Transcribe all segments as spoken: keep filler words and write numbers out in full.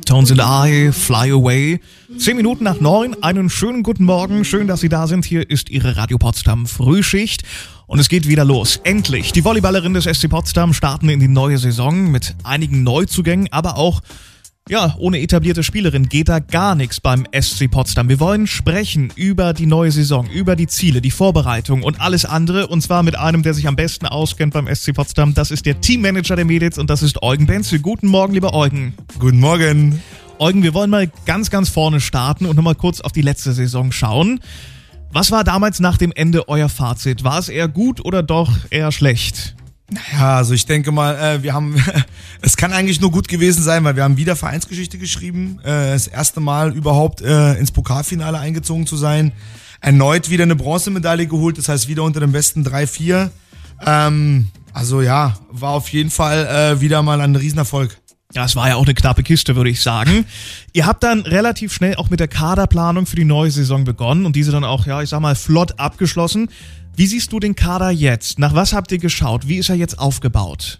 Tones in the Eye, Fly Away. Zehn Minuten nach neun, einen schönen guten Morgen. Schön, dass Sie da sind. Hier ist Ihre Radio Potsdam Frühschicht. Und es geht wieder los. Endlich. Die Volleyballerinnen des S C Potsdam starten in die neue Saison mit einigen Neuzugängen, aber auch, ja, ohne etablierte Spielerin geht da gar nichts beim S C Potsdam. Wir wollen sprechen über die neue Saison, über die Ziele, die Vorbereitung und alles andere. Und zwar mit einem, der sich am besten auskennt beim S C Potsdam. Das ist der Teammanager der Mädels und das ist Eugen Benzel. Guten Morgen, lieber Eugen. Guten Morgen. Eugen, wir wollen mal ganz, ganz vorne starten und nochmal kurz auf die letzte Saison schauen. Was war damals nach dem Ende euer Fazit? War es eher gut oder doch eher schlecht? Naja, also ich denke mal, äh, wir haben, es kann eigentlich nur gut gewesen sein, weil wir haben wieder Vereinsgeschichte geschrieben, äh, das erste Mal überhaupt äh, ins Pokalfinale eingezogen zu sein, erneut wieder eine Bronzemedaille geholt, das heißt wieder unter den besten drei, vier. Ähm, also ja, war auf jeden Fall äh, wieder mal ein Riesenerfolg. Ja, es war ja auch eine knappe Kiste, würde ich sagen. Ihr habt dann relativ schnell auch mit der Kaderplanung für die neue Saison begonnen und diese dann auch, ja, ich sag mal, flott abgeschlossen. Wie siehst du den Kader jetzt? Nach was habt ihr geschaut? Wie ist er jetzt aufgebaut?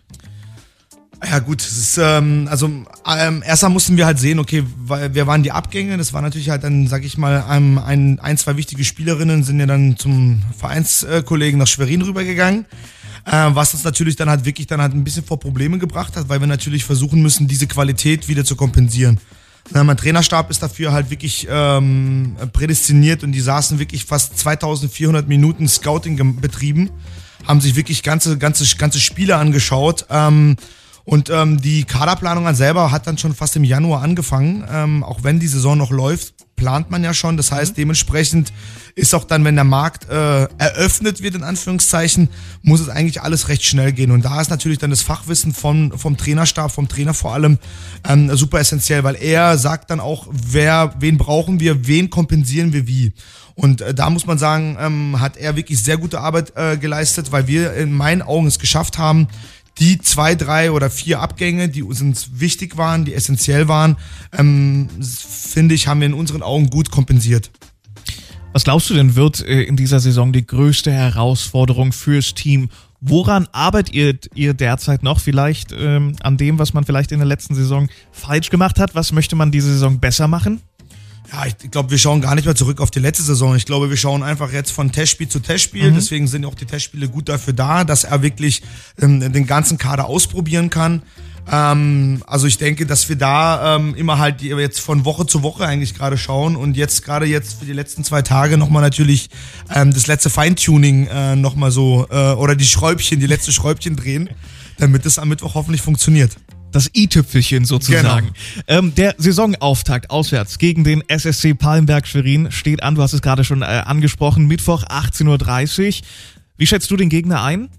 Ja gut, es ist, ähm, also ähm, erstmal mussten wir halt sehen, okay, wer waren die Abgänge? Das war natürlich halt dann, sag ich mal, ein, ein, ein zwei wichtige Spielerinnen sind ja dann zum Vereinskollegen nach Schwerin rübergegangen. Äh, was uns natürlich dann halt wirklich dann halt ein bisschen vor Probleme gebracht hat, weil wir natürlich versuchen müssen, diese Qualität wieder zu kompensieren. Na, mein Trainerstab ist dafür halt wirklich ähm, prädestiniert und die saßen wirklich fast zweitausendvierhundert Minuten Scouting betrieben, haben sich wirklich ganze ganze ganze Spiele angeschaut ähm, und ähm, die Kaderplanung an selber hat dann schon fast im Januar angefangen, ähm, auch wenn die Saison noch läuft, plant man ja schon, das heißt dementsprechend ist auch dann, wenn der Markt äh, eröffnet wird, in Anführungszeichen, muss es eigentlich alles recht schnell gehen. Und da ist natürlich dann das Fachwissen vom, vom Trainerstab, vom Trainer vor allem, ähm, super essentiell, weil er sagt dann auch, wer, wen brauchen wir, wen kompensieren wir wie. Und äh, da muss man sagen, ähm, hat er wirklich sehr gute Arbeit äh, geleistet, weil wir in meinen Augen es geschafft haben, die zwei, drei oder vier Abgänge, die uns wichtig waren, die essentiell waren, ähm, finde ich, haben wir in unseren Augen gut kompensiert. Was glaubst du denn, wird äh, in dieser Saison die größte Herausforderung fürs Team? Woran arbeitet ihr, ihr derzeit noch? Vielleicht ähm, an dem, was man vielleicht in der letzten Saison falsch gemacht hat? Was möchte man diese Saison besser machen? Ja, ich glaube, wir schauen gar nicht mehr zurück auf die letzte Saison. Ich glaube, wir schauen einfach jetzt von Testspiel zu Testspiel. Mhm. Deswegen sind auch die Testspiele gut dafür da, dass er wirklich ähm, den ganzen Kader ausprobieren kann. Ähm, also ich denke, dass wir da ähm, immer halt die, jetzt von Woche zu Woche eigentlich gerade schauen und jetzt gerade jetzt für die letzten zwei Tage nochmal natürlich ähm, das letzte Feintuning äh, nochmal so äh, oder die Schräubchen, die letzte Schräubchen drehen, damit es am Mittwoch hoffentlich funktioniert. Das i-Tüpfelchen sozusagen. Genau. Ähm, der Saisonauftakt auswärts gegen den S S C Pallenberg-Schwerin steht an. Du hast es gerade schon äh, angesprochen. Mittwoch achtzehn Uhr dreißig. Wie schätzt du den Gegner ein?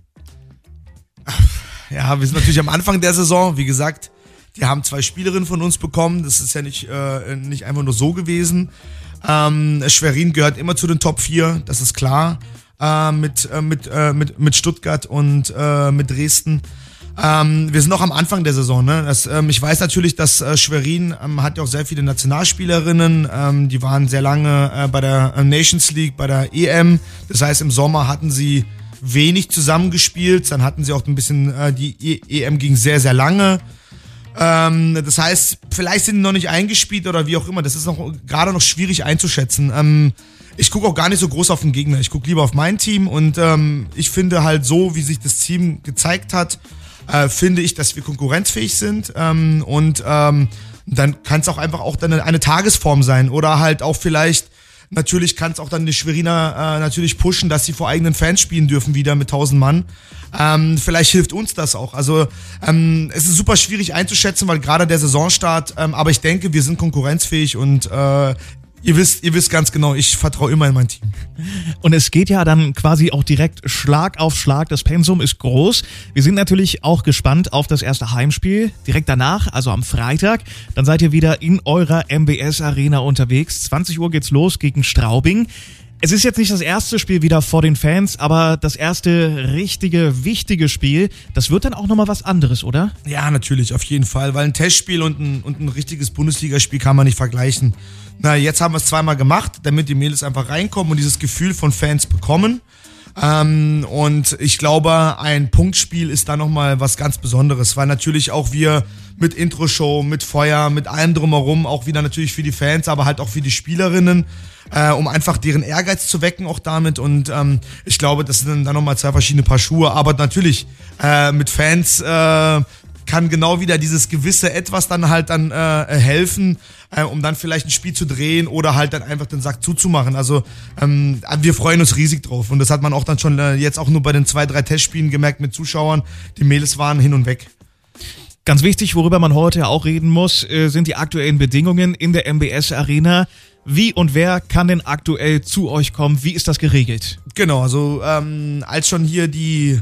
Ja, wir sind natürlich am Anfang der Saison. Wie gesagt, die haben zwei Spielerinnen von uns bekommen. Das ist ja nicht, äh, nicht einfach nur so gewesen. Ähm, Schwerin gehört immer zu den Top vier, das ist klar. Äh, mit, äh, mit, äh, mit, mit Stuttgart und äh, mit Dresden. Ähm, wir sind noch am Anfang der Saison. Ne? Das, ähm, ich weiß natürlich, dass äh, Schwerin ähm, hat ja auch sehr viele Nationalspielerinnen. Ähm, die waren sehr lange äh, bei der äh, Nations League, bei der E M. Das heißt, im Sommer hatten sie wenig zusammengespielt. Dann hatten sie auch ein bisschen, äh, die E M ging sehr, sehr lange. Ähm, das heißt, vielleicht sind die noch nicht eingespielt oder wie auch immer. Das ist noch gerade noch schwierig einzuschätzen. Ähm, ich gucke auch gar nicht so groß auf den Gegner. Ich gucke lieber auf mein Team und ähm, ich finde halt so, wie sich das Team gezeigt hat, Äh, finde ich, dass wir konkurrenzfähig sind ähm, und ähm, dann kann es auch einfach auch dann eine Tagesform sein oder halt auch vielleicht, natürlich kann es auch dann die Schweriner äh, natürlich pushen, dass sie vor eigenen Fans spielen dürfen wieder mit tausend Mann. Ähm, vielleicht hilft uns das auch. Also ähm, es ist super schwierig einzuschätzen, weil gerade der Saisonstart, ähm, aber ich denke, wir sind konkurrenzfähig und äh, Ihr wisst, ihr wisst ganz genau, ich vertraue immer in mein Team. Und es geht ja dann quasi auch direkt Schlag auf Schlag. Das Pensum ist groß. Wir sind natürlich auch gespannt auf das erste Heimspiel. Direkt danach, also am Freitag, dann seid ihr wieder in eurer M B S Arena unterwegs. zwanzig Uhr geht's los gegen Straubing. Es ist jetzt nicht das erste Spiel wieder vor den Fans, aber das erste richtige, wichtige Spiel, das wird dann auch nochmal was anderes, oder? Ja, natürlich, auf jeden Fall, weil ein Testspiel und ein, und ein richtiges Bundesligaspiel kann man nicht vergleichen. Na, jetzt haben wir es zweimal gemacht, damit die Mädels einfach reinkommen und dieses Gefühl von Fans bekommen. Ähm, und ich glaube, ein Punktspiel ist da nochmal was ganz Besonderes, weil natürlich auch wir mit Intro-Show, mit Feuer, mit allem drumherum, auch wieder natürlich für die Fans, aber halt auch für die Spielerinnen, äh, um einfach deren Ehrgeiz zu wecken auch damit. Und ähm, ich glaube, das sind dann nochmal zwei verschiedene Paar Schuhe. Aber natürlich äh, mit Fans äh, kann genau wieder dieses gewisse Etwas dann halt dann äh, helfen, äh, um dann vielleicht ein Spiel zu drehen oder halt dann einfach den Sack zuzumachen. Also ähm, wir freuen uns riesig drauf und das hat man auch dann schon äh, jetzt auch nur bei den zwei, drei Testspielen gemerkt mit Zuschauern. Die Mädels waren hin und weg. Ganz wichtig, worüber man heute auch reden muss, äh, sind die aktuellen Bedingungen in der M B S Arena. Wie und wer kann denn aktuell zu euch kommen? Wie ist das geregelt? Genau, also ähm, als schon hier die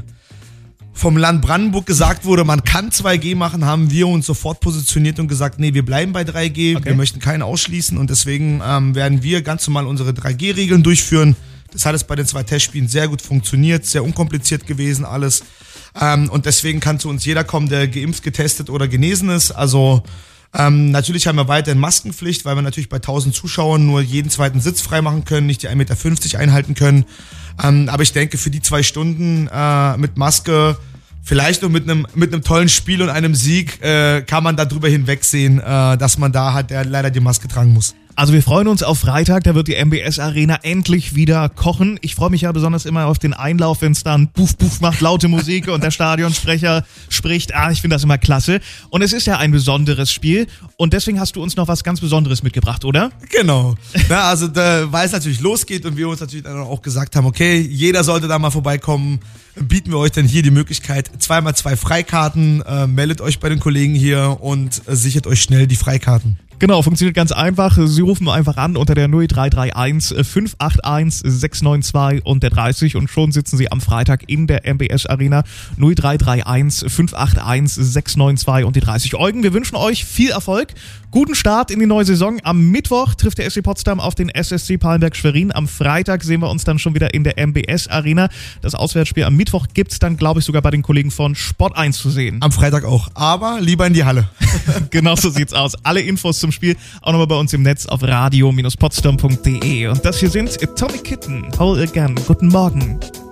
vom Land Brandenburg gesagt wurde, man kann zwei G machen, haben wir uns sofort positioniert und gesagt, nee, wir bleiben bei drei G, okay. Wir möchten keinen ausschließen und deswegen ähm, werden wir ganz normal unsere drei G Regeln durchführen. Das hat es bei den zwei Testspielen sehr gut funktioniert, sehr unkompliziert gewesen alles ähm, und deswegen kann zu uns jeder kommen, der geimpft, getestet oder genesen ist, also ähm, natürlich haben wir weiterhin Maskenpflicht, weil wir natürlich bei tausend Zuschauern nur jeden zweiten Sitz freimachen können, nicht die ein Meter fünfzig einhalten können. Ähm, aber ich denke, für die zwei Stunden äh, mit Maske, vielleicht nur mit einem mit einem tollen Spiel und einem Sieg, äh, kann man darüber hinwegsehen, äh, dass man da halt äh, leider die Maske tragen muss. Also wir freuen uns auf Freitag, da wird die M B S Arena endlich wieder kochen. Ich freue mich ja besonders immer auf den Einlauf, wenn es dann Puff Puff macht, laute Musik und der Stadionsprecher spricht. Ah, ich finde das immer klasse. Und es ist ja ein besonderes Spiel und deswegen hast du uns noch was ganz Besonderes mitgebracht, oder? Genau. Na, also da, weil es natürlich losgeht und wir uns natürlich dann auch gesagt haben, okay, jeder sollte da mal vorbeikommen, bieten wir euch dann hier die Möglichkeit, zweimal zwei Freikarten, äh, meldet euch bei den Kollegen hier und äh, sichert euch schnell die Freikarten. Genau, funktioniert ganz einfach. Sie rufen einfach an unter der null drei drei eins fünf acht eins sechs neun zwei und der dreißig und schon sitzen Sie am Freitag in der M B S Arena. null drei drei eins fünf acht eins sechs neun zwei und die dreißig. Eugen, wir wünschen euch viel Erfolg, guten Start in die neue Saison. Am Mittwoch trifft der S C Potsdam auf den S S C Pallenberg Schwerin. Am Freitag sehen wir uns dann schon wieder in der M B S Arena. Das Auswärtsspiel am Mittwoch gibt's dann, glaube ich, sogar bei den Kollegen von Sport eins zu sehen. Am Freitag auch, aber lieber in die Halle. Genau so sieht's aus. Alle Infos zum Spiel auch nochmal bei uns im Netz auf radio Bindestrich potsdam punkt de. Und das hier sind Atomic Kitten, Whole Again. Guten Morgen.